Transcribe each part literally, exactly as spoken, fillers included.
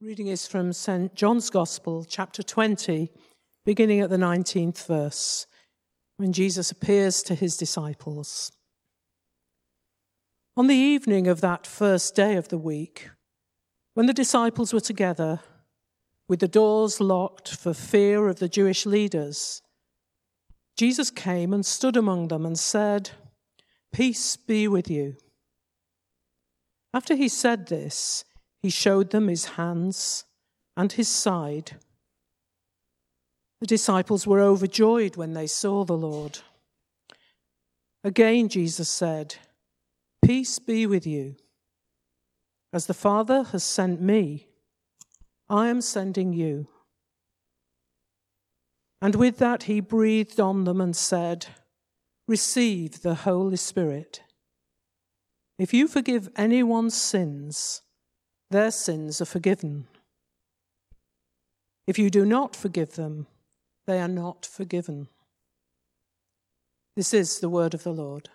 Reading is from Saint John's Gospel, chapter twenty, beginning at the nineteenth verse, when Jesus appears to his disciples. On the evening of that first day of the week, when the disciples were together, with the doors locked for fear of the Jewish leaders, Jesus came and stood among them and said, "Peace be with you." After he said this, he showed them his hands and his side. The disciples were overjoyed when they saw the Lord. Again, Jesus said, "Peace be with you. As the Father has sent me, I am sending you." And with that, he breathed on them and said, "Receive the Holy Spirit. If you forgive anyone's sins, their sins are forgiven. If you do not forgive them, they are not forgiven." This is the word of the Lord.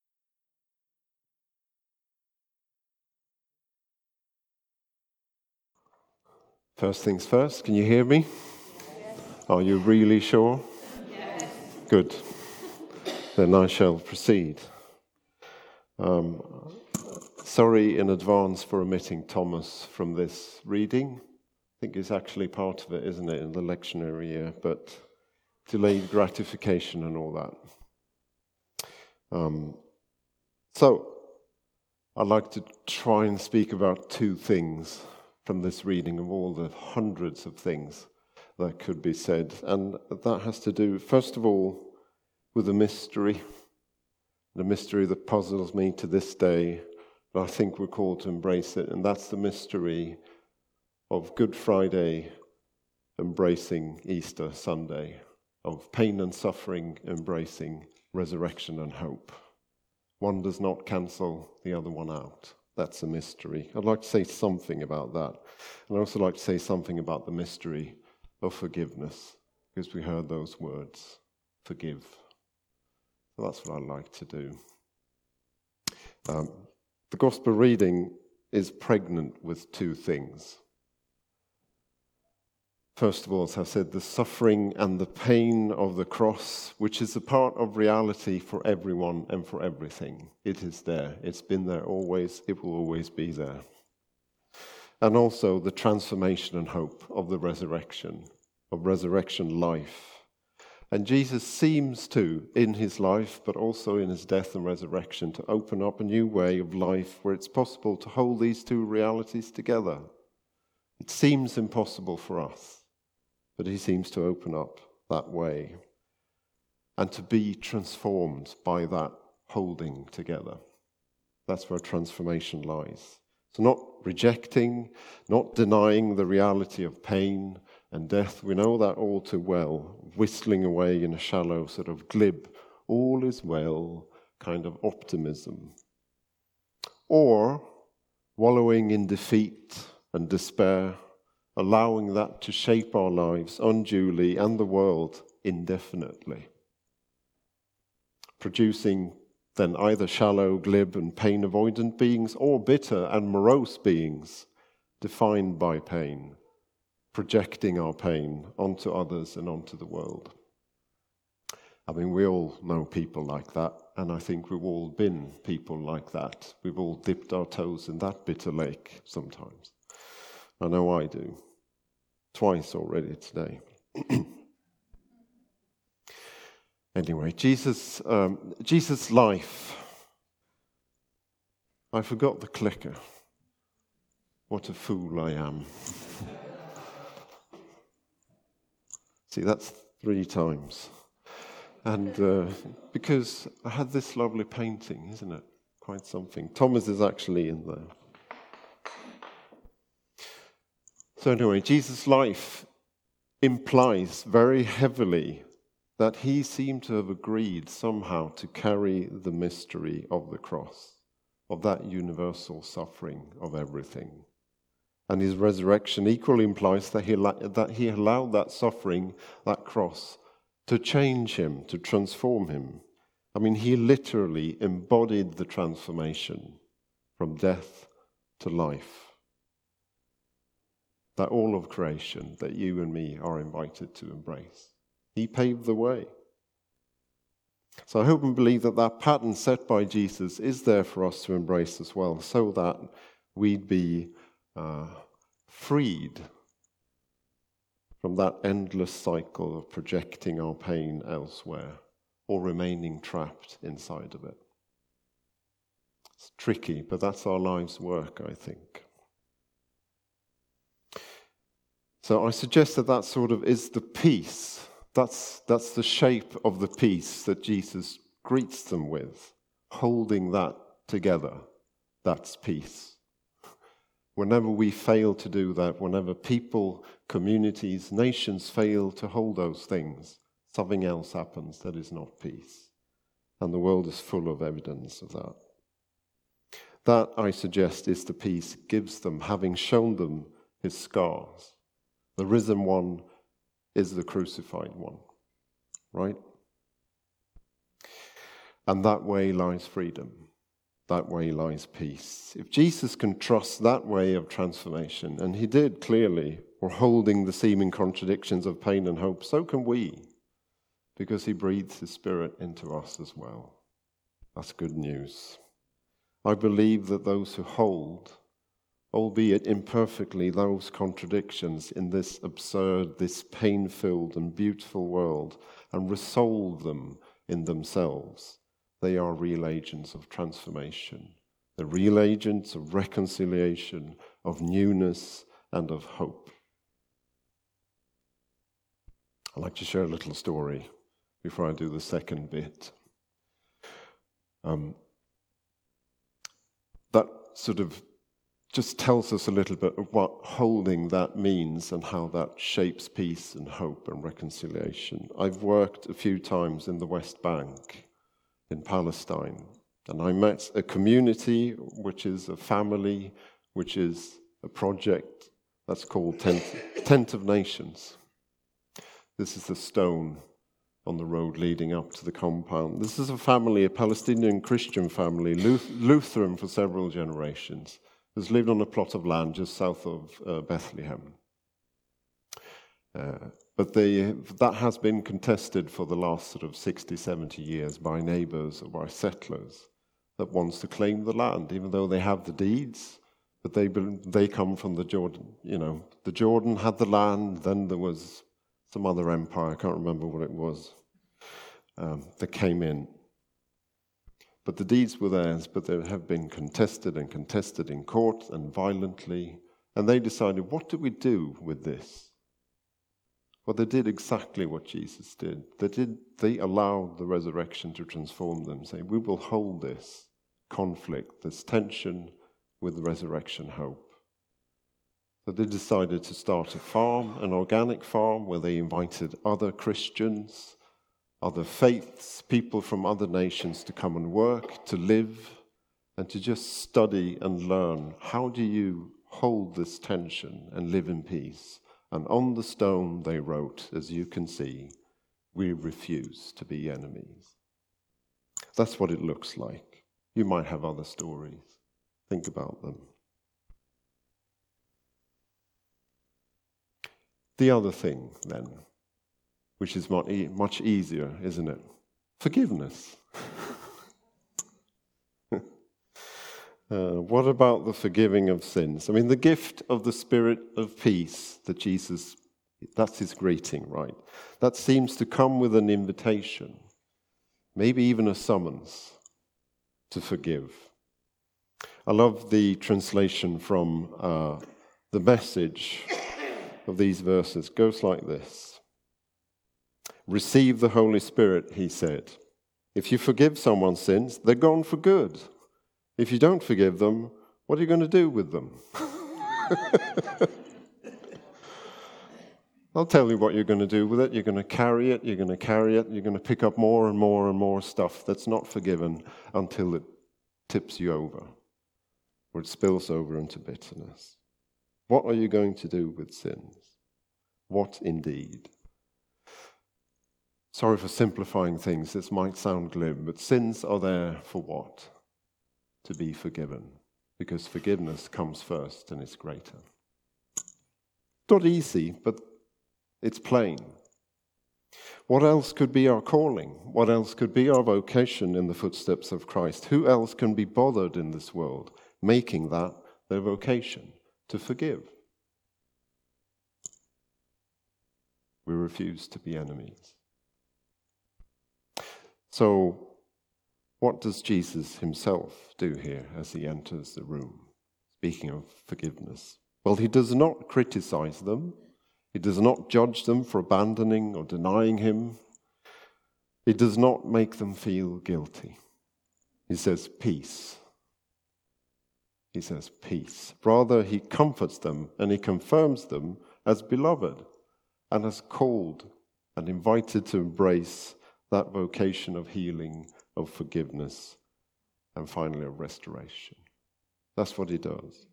First things first, can you hear me? Yes. Are you really sure? Yes. Good. Then I shall proceed. Um, sorry in advance for omitting Thomas from this reading. I think it's actually part of it, isn't it, in the lectionary year, but delayed gratification and all that. Um, so, I'd like to try and speak about two things from this reading of all the hundreds of things that could be said. And that has to do, first of all, with a mystery. The mystery that puzzles me to this day, but I think we're called to embrace it. And that's the mystery of Good Friday embracing Easter Sunday, of pain and suffering embracing resurrection and hope. One does not cancel the other one out. That's a mystery. I'd like to say something about that. And I'd also like to say something about the mystery of forgiveness, because we heard those words, forgive. So that's what I'd like to do. Um, the Gospel reading is pregnant with two things. First of all, as I said, the suffering and the pain of the cross, which is a part of reality for everyone and for everything. It is there. It's been there always. It will always be there. And also the transformation and hope of the resurrection, of resurrection life. And Jesus seems to, in his life, but also in his death and resurrection, to open up a new way of life where it's possible to hold these two realities together. It seems impossible for us, but he seems to open up that way and to be transformed by that holding together. That's where transformation lies. So not rejecting, not denying the reality of pain and death. We know that all too well, whistling away in a shallow sort of glib, all is well kind of optimism. Or wallowing in defeat and despair, allowing that to shape our lives unduly and the world indefinitely, producing then either shallow, glib and pain-avoidant beings or bitter and morose beings defined by pain, projecting our pain onto others and onto the world. I mean, we all know people like that, and I think we've all been people like that. We've all dipped our toes in that bitter lake sometimes. I know I do. Twice already today. Anyway, Jesus, um, Jesus' life. I forgot the clicker. What a fool I am. See, that's three times. And uh, because I had this lovely painting, isn't it? Quite something. Thomas is actually in there. So anyway, Jesus' life implies very heavily that he seemed to have agreed somehow to carry the mystery of the cross, of that universal suffering of everything. And his resurrection equally implies that he, that he allowed that suffering, that cross, to change him, to transform him. I mean, he literally embodied the transformation from death to life. that all of creation, that you and me are invited to embrace. He paved the way. So I hope and believe that that pattern set by Jesus is there for us to embrace as well, so that we'd be uh, freed from that endless cycle of projecting our pain elsewhere or remaining trapped inside of it. It's tricky, but that's our life's work, I think. So I suggest that that sort of is the peace. That's, that's the shape of the peace that Jesus greets them with. Holding that together, that's peace. Whenever we fail to do that, whenever people, communities, nations fail to hold those things, something else happens that is not peace. And the world is full of evidence of that. That, I suggest, is the peace he gives them, having shown them his scars. The risen one is the crucified one, right? And that way lies freedom. That way lies peace. If Jesus can trust that way of transformation, and he did clearly, or holding the seeming contradictions of pain and hope, so can we, because he breathes his Spirit into us as well. That's good news. I believe that those who hold, albeit imperfectly, those contradictions in this absurd, this pain-filled and beautiful world, and resolve them in themselves, they are real agents of transformation. They're real agents of reconciliation, of newness, and of hope. I'd like to share a little story before I do the second bit. Um, that sort of just tells us a little bit of what holding that means and how that shapes peace and hope and reconciliation. I've worked a few times in the West Bank, in Palestine, and I met a community, which is a family, which is a project that's called Tent, Tent of Nations. This is the stone on the road leading up to the compound. This is a family, a Palestinian Christian family, Lutheran for several generations, has lived on a plot of land just south of uh, Bethlehem. Uh, but they, that has been contested for the last sort of sixty, seventy years by neighbors or by settlers that wants to claim the land, even though they have the deeds, but they they come from the Jordan. You know, the Jordan had the land, then there was some other empire, I can't remember what it was, um, that came in. But the deeds were theirs, but they have been contested and contested in court and violently, and they decided, what do we do with this? Well, they did exactly what Jesus did. They did. They allowed the resurrection to transform them, saying, we will hold this conflict, this tension with the resurrection hope. So they decided to start a farm, an organic farm, where they invited other Christians, other faiths, people from other nations to come and work, to live, and to just study and learn. How do you hold this tension and live in peace? And on the stone they wrote, as you can see, we refuse to be enemies. That's what it looks like. You might have other stories. Think about them. The other thing, then, which is much easier, isn't it? Forgiveness. Uh, what about the forgiving of sins? I mean, the gift of the Spirit of peace that Jesus, that's his greeting, right? That seems to come with an invitation, maybe even a summons to forgive. I love the translation from uh, the Message of these verses. It goes like this. Receive the Holy Spirit, he said. If you forgive someone's sins, they're gone for good. If you don't forgive them, what are you going to do with them? I'll tell you what you're going to do with it. You're going to carry it, you're going to carry it, you're going to pick up more and more and more stuff that's not forgiven until it tips you over, or it spills over into bitterness. What are you going to do with sins? What indeed? Sorry for simplifying things. This might sound glib, but sins are there for what? To be forgiven, because forgiveness comes first and is greater. Not easy, but it's plain. What else could be our calling? What else could be our vocation in the footsteps of Christ? Who else can be bothered in this world, making that their vocation, to forgive? We refuse to be enemies. So, what does Jesus himself do here as he enters the room? Speaking of forgiveness. Well, he does not criticize them. He does not judge them for abandoning or denying him. He does not make them feel guilty. He says, peace. He says, peace. Rather, he comforts them and he confirms them as beloved and as called and invited to embrace that vocation of healing, of forgiveness, and finally of restoration. That's what he does.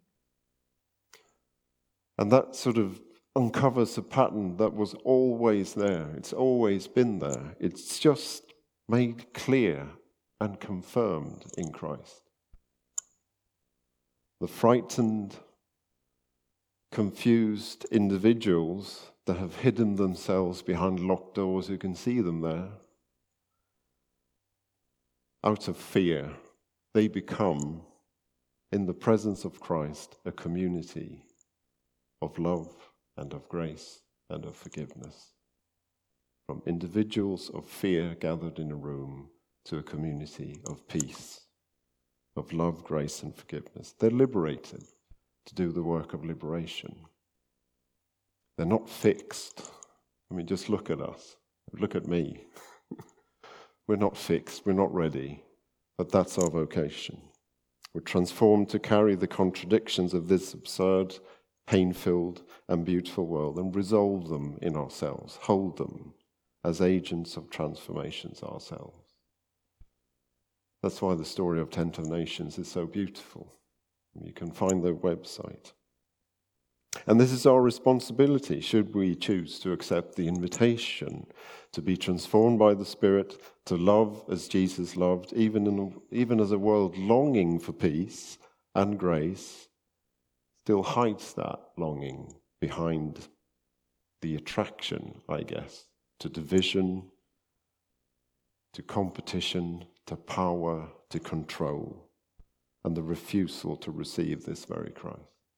And that sort of uncovers a pattern that was always there. It's always been there. It's just made clear and confirmed in Christ. The frightened, confused individuals that have hidden themselves behind locked doors, who can see them there, out of fear, they become, in the presence of Christ, a community of love and of grace and of forgiveness. From individuals of fear gathered in a room to a community of peace, of love, grace, and forgiveness. They're liberated to do the work of liberation. They're not fixed. I mean, just look at us. Look at me. We're not fixed. We're not ready. But that's our vocation. We're transformed to carry the contradictions of this absurd, pain-filled, and beautiful world and resolve them in ourselves, hold them as agents of transformations ourselves. That's why the story of Tent of Nations is so beautiful. You can find their website. And this is our responsibility, should we choose to accept the invitation to be transformed by the Spirit, to love as Jesus loved, even, in, even as a world longing for peace and grace still hides that longing behind the attraction, I guess, to division, to competition, to power, to control, and the refusal to receive this very Christ.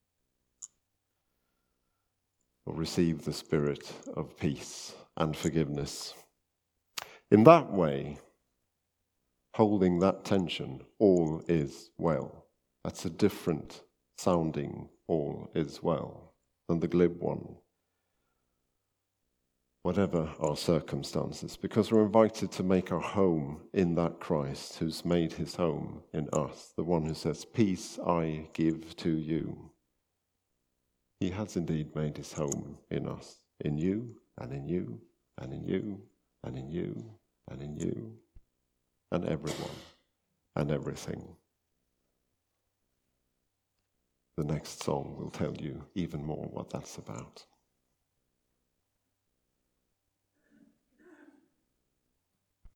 Or receive the spirit of peace and forgiveness. In that way, holding that tension, all is well. That's a different sounding all is well than the glib one. Whatever our circumstances, because we're invited to make our home in that Christ who's made his home in us, the one who says, peace I give to you. He has indeed made his home in us, in you, and in you, and in you, and in you, and in you, and everyone, and everything. The next song will tell you even more what that's about.